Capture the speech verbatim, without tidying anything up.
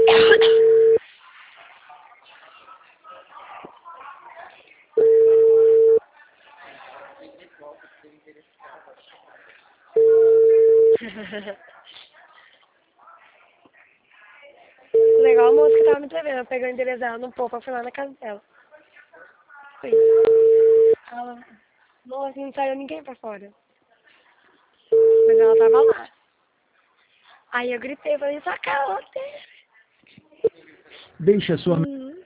Legal, a moça que tava me devendo. Eu peguei o endereço dela no pouco, eu fui lá na casa dela. Fui. Ela, nossa, não saiu ninguém pra fora. Mas ela tava lá. Aí eu gritei, falei, sua cara, Deixe a sua Uhum.